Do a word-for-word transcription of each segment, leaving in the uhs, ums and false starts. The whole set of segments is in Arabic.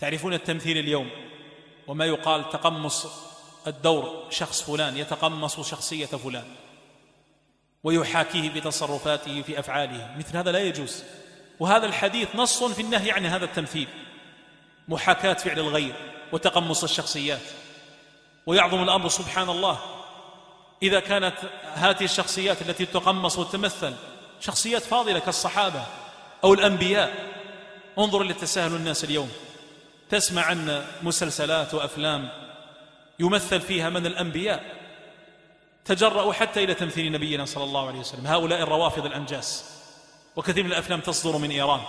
تعرفون التمثيل اليوم وما يقال تقمص الدور، شخص فلان يتقمص شخصية فلان ويحاكيه بتصرفاته في أفعاله، مثل هذا لا يجوز. وهذا الحديث نص في النهي عن هذا التمثيل، محاكاة فعل الغير وتقمص الشخصيات. ويعظم الأمر سبحان الله إذا كانت هذه الشخصيات التي تقمص وتمثل شخصيات فاضلة كالصحابة أو الأنبياء. انظر لتساهل الناس اليوم، تسمع عن مسلسلات وأفلام يمثل فيها من الأنبياء تجرأوا حتى إلى تمثيل نبينا صلى الله عليه وسلم، هؤلاء الروافض الأنجاس. وكثير من الأفلام تصدر من إيران،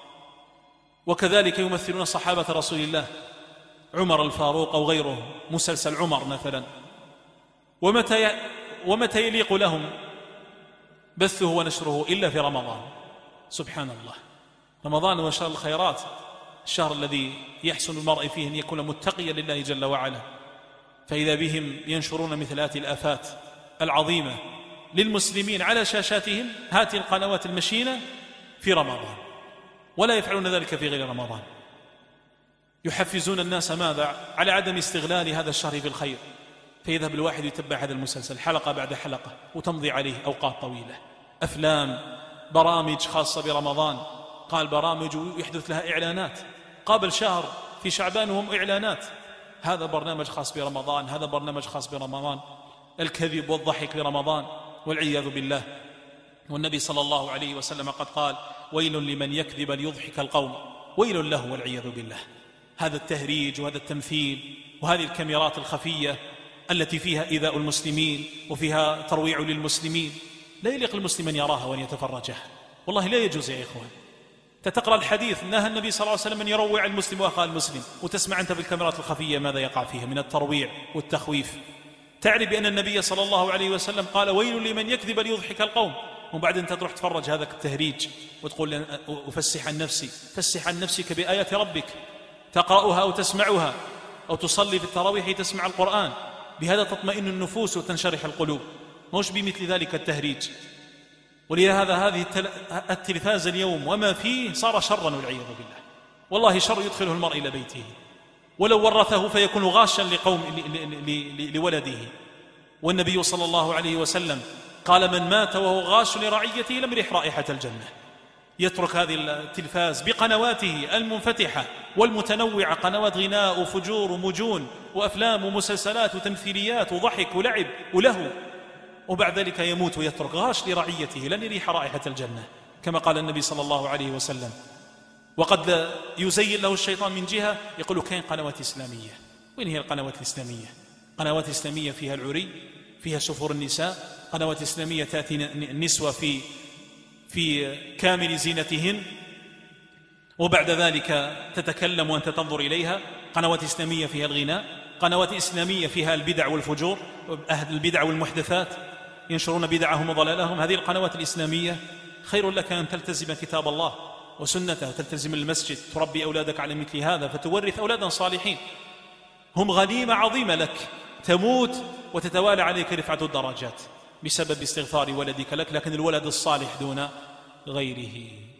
وكذلك يمثلون صحابة رسول الله، عمر الفاروق أو غيره، مسلسل عمر مثلا. ومتى ي... ومتى يليق لهم بثه ونشره إلا في رمضان؟ سبحان الله، رمضان هو شهر الخيرات، الشهر الذي يحسن المرء فيه أن يكون متقيا لله جل وعلا. فإذا بهم ينشرون مثل هذه الآفات العظيمة للمسلمين على شاشاتهم، هذه القنوات المشينة في رمضان، ولا يفعلون ذلك في غير رمضان. يحفزون الناس ماذا؟ على عدم استغلال هذا الشهر في الخير، فيذهب الواحد يتبع هذا المسلسل حلقة بعد حلقة وتمضي عليه أوقات طويلة. أفلام، برامج خاصة برمضان، قال برامج يحدث لها إعلانات قبل شهر في شعبان وهم إعلانات، هذا برنامج خاص برمضان، هذا برنامج خاص برمضان. الكذب والضحك لرمضان والعياذ بالله. والنبي صلى الله عليه وسلم قد قال: ويل لمن يكذب ليضحك القوم، ويل له والعياذ بالله. هذا التهريج وهذا التمثيل وهذه الكاميرات الخفية التي فيها إيذاء المسلمين وفيها ترويع للمسلمين، لا يليق المسلم أن يراها وأن يتفرجها، والله لا يجوز يا إخوان. تتقرأ الحديث نهى النبي صلى الله عليه وسلم أن يروع المسلم وأخاه المسلم، وتسمع أنت في الكاميرات الخفية ماذا يقع فيها من الترويع والتخويف. تعرف بأن النبي صلى الله عليه وسلم قال: ويل لمن يكذب ليضحك القوم، وبعد أنت تروح تفرج هذا التهريج وتقول أفسح عن نفسي. فسح عن نفسك بآيات ربك، تقرأها أو تسمعها، أو تصلي في التراويح تسمع القرآن، بهذا تطمئن النفوس وتنشرح القلوب، مش بمثل ذلك التهريج. ولهذا هذه التلفاز اليوم وما فيه صار شرا والعياذ بالله، والله شر يدخله المرء إلى بيته، ولو ورثه فيكون غاشا لقوم لولده. والنبي صلى الله عليه وسلم قال: من مات وهو غاش لرعيته لم يرح رائحة الجنة. يترك هذه التلفاز بقنواته المنفتحة والمتنوعة، قنوات غناء وفجور ومجون وأفلام ومسلسلات وتمثيليات وضحك ولعب ولهو، وبعد ذلك يموت ويترك غاش لرعيته لن يريح رائحة الجنة، كما قال النبي صلى الله عليه وسلم. وقد يزين له الشيطان من جهة، يقول كاين قنوات إسلامية. وين هي القنوات الإسلامية؟ قنوات إسلامية فيها العري، فيها سفور النساء، قنوات إسلامية تأتي النسوة في في كامل زينتهن، وبعد ذلك تتكلم وأنت تنظر إليها. قنوات إسلامية فيها الغناء، قنوات إسلامية فيها البدع والفجور، أهل البدع والمحدثات ينشرون بدعهم وضلالهم. هذه القنوات الإسلامية خير لك أن تلتزم كتاب الله وسنته، تلتزم المسجد، تربي أولادك على مثل هذا فتورث أولادا صالحين، هم غنيمة عظيمة لك، تموت وتتوالى عليك رفعة الدرجات بسبب استغفار ولدك لك، لكن الولد الصالح دون غيره.